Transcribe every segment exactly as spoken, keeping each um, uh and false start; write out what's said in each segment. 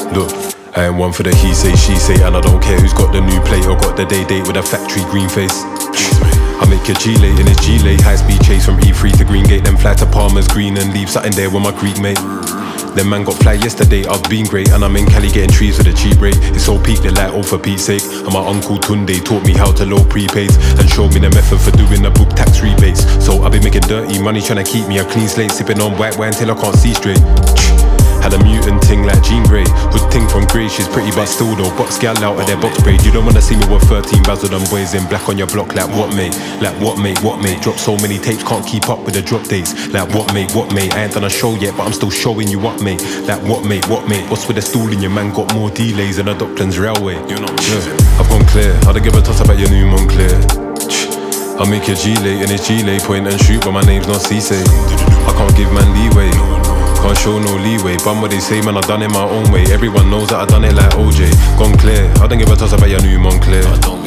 Look, I ain't one for the he say, she say, and I don't care who's got the new plate or got the day date with a factory green face. I make a G-late in his G-late, high speed chase from E three to Greengate, then fly to Palmer's Green and leave something there with my Greek mate. Them man got fly yesterday, I've been great, and I'm in Cali getting trees for the cheap rate. It's so peak, they like, oh for Pete's sake. And my uncle Tunde taught me how to load prepaids and showed me the method for doing the book tax rebates. So I be making dirty money trying to keep me a clean slate, sipping on white wine till I can't see straight. Had a mutant ting like Jean Grey. Hood ting from Grey, she's pretty but still though. Box gal out of their box braid. You don't wanna see me with thirteen bazzled them boys in black on your block. Like what mate? Like what mate? What mate? Drop so many tapes, can't keep up with the drop dates. Like what mate? What mate? I ain't done a show yet, but I'm still showing you up mate. Like what mate? What mate? What's with the stool in your man? Got more delays than a Docklands railway. You know, yeah. I've gone clear, I don't give a toss about your new Moncler. I'll make your G-late in his G-late, point and shoot, but my name's not Cisse. I can't give man leeway, can't show no leeway. Bum what they say, man, I done it my own way. Everyone knows that I done it like O J. Gone clear, I don't give a toss about your new Moncler.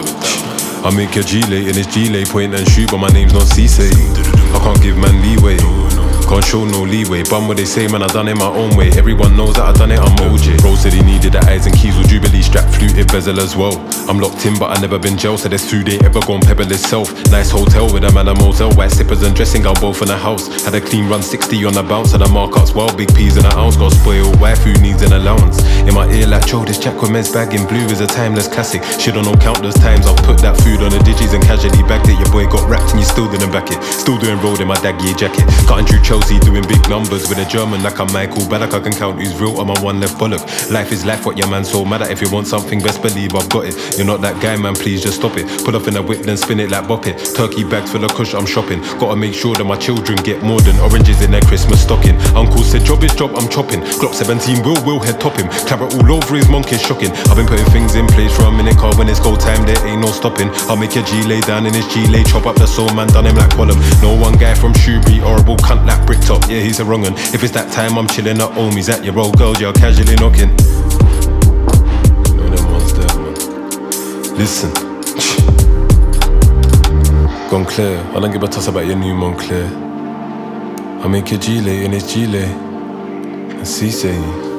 I make your G-late in his G-late, point and shoot, but my name's not Cisse. I can't give man leeway, can't show no leeway. Bum what they say, man, I done it my own way. Everyone knows that I done it, I'm O J. Bro said he needed the eyes and keys with Jubilee strap, fluted bezel as well. I'm locked in, but I never been jail, so there's food ain't ever gone pebble itself. Nice hotel with a man a Moselle, white slippers and dressing gown both in the house. Had a clean run sixty on the bounce and the markups, wild big peas in an ounce. Got spoiled, waifu needs an allowance. In my ear like, Joe, this Jack with men's bag in blue is a timeless classic. Shit don't know countless times I've put that food on the digis and casually bagged it. Your boy got wrapped and you still didn't back it. Still doing road in my daggy jacket. Cutting through Chelsea doing big numbers with a German like I'm Michael Ballack. I can count who's real on my one left bollock. Life is life, what your man so mad at. If you want something, best believe I've got it. You're not that guy, man, please just stop it. Pull off in a whip then spin it like bop it. Turkey bags full of kush, I'm shopping. Gotta make sure that my children get more than oranges in their Christmas stocking. Uncle said job is job, I'm chopping. Glock seventeen will will head top him. Claret all over his monkey, shocking. I've been putting things in place for a minute, car when it's go time there ain't no stopping. I'll make your G lay down in his G lay, chop up the soul man, done him like column. No one guy from Shrewsbury, horrible cunt like Bricktop. Yeah, he's a wrong un. If it's that time I'm chilling at home, he's at your old girl, you're casually knocking. No them ones there, man. Listen. Gone clear, I don't give a toss about your new Moncler. I make your G-lay in his G-lay and Cisse.